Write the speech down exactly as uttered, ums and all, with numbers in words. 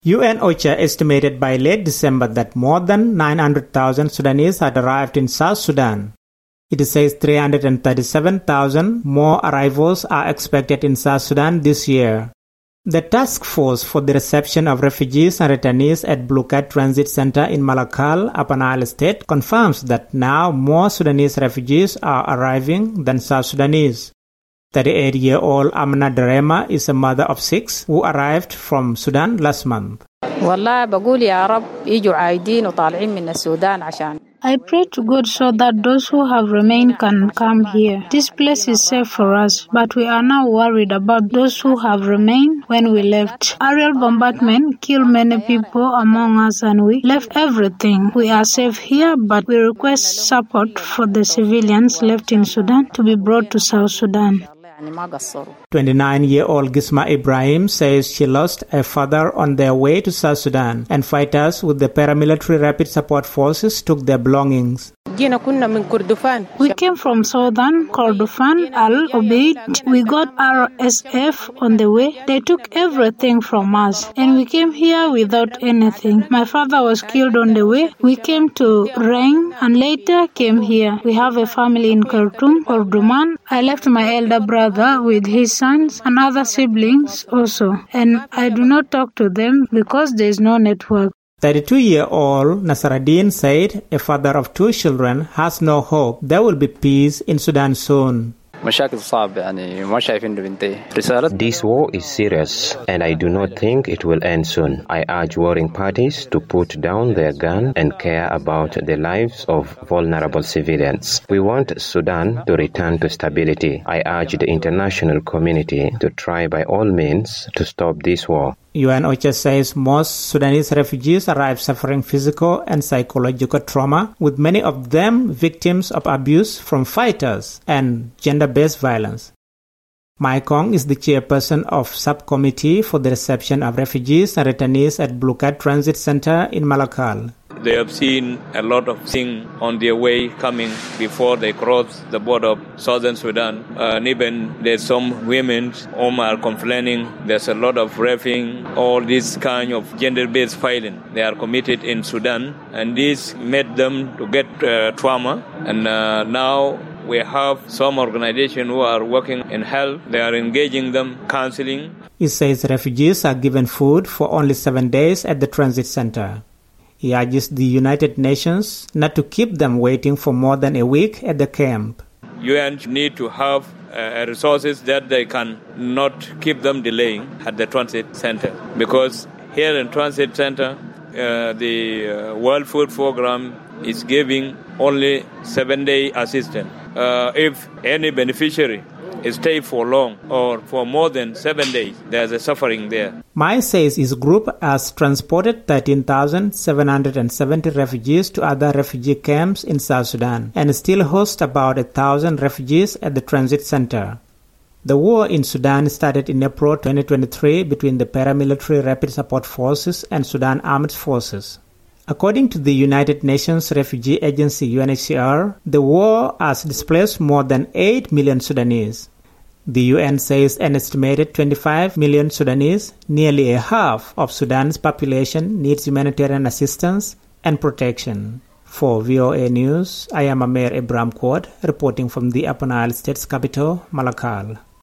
U N OCHA estimated by late December that more than nine hundred thousand Sudanese had arrived in South Sudan. It says three hundred thirty-seven thousand more arrivals are expected in South Sudan this year. The task force for the reception of refugees and returnees at Blue Cat Transit Center in Malakal, Upper Nile State, confirms that now more Sudanese refugees are arriving than South Sudanese. thirty-eight-year-old Amna Derema is a mother of six who arrived from Sudan last month. I pray to God so that those who have remained can come here. This place is safe for us, but we are now worried about those who have remained when we left. Aerial bombardment killed many people among us and we left everything. We are safe here, but we request support for the civilians left in Sudan to be brought to South Sudan. twenty-nine-year-old Gisma Ibrahim says she lost a father on their way to South Sudan, and fighters with the paramilitary rapid support forces took their belongings. We came from southern Kordofan, Al-Obeid. We got R S F on the way. They took everything from us, and we came here without anything. My father was killed on the way. We came to Reng and later came here. We have a family in Khartoum, Kordoman. I left my elder brother with his sons and other siblings also, and I do not talk to them because there is no network. thirty-two-year-old Nasaraddin said a father of two children has no hope there will be peace in Sudan soon. This war is serious, and I do not think it will end soon. I urge warring parties to put down their gun and care about the lives of vulnerable civilians. We want Sudan to return to stability. I urge the international community to try by all means to stop this war. U N OCHA says most Sudanese refugees arrive suffering physical and psychological trauma, with many of them victims of abuse from fighters and gender-based violence. Mai Kong is the chairperson of Subcommittee for the Reception of Refugees and Returnees at Blue Cat Transit Center in Malakal. They have seen a lot of things on their way coming before they cross the border of southern Sudan. Uh, and even there's some women whom are complaining there's a lot of raping, all this kind of gender-based violence. They are committed in Sudan, and this made them to get uh, trauma. And uh, now we have some organizations who are working in health. They are engaging them, counseling. He says refugees are given food for only seven days at the transit center. He urges the United Nations not to keep them waiting for more than a week at the camp. U N need to have uh, resources that they can not keep them delaying at the transit center. Because here in transit center, uh, the uh, World Food Program is giving only seven-day assistance. Uh, if any beneficiary stay for long or for more than seven days, there's a suffering there. Mai says his group has transported thirteen thousand seven hundred seventy refugees to other refugee camps in South Sudan and still hosts about one thousand refugees at the transit center. The war in Sudan started in April twenty twenty-three between the paramilitary rapid support forces and Sudan armed forces. According to the United Nations Refugee Agency U N H C R, the war has displaced more than eight million Sudanese. The U N says an estimated twenty-five million Sudanese, nearly a half of Sudan's population, needs humanitarian assistance and protection. For V O A News, I am Amir Ibrahim Quad, reporting from the Upper Nile State's capital, Malakal.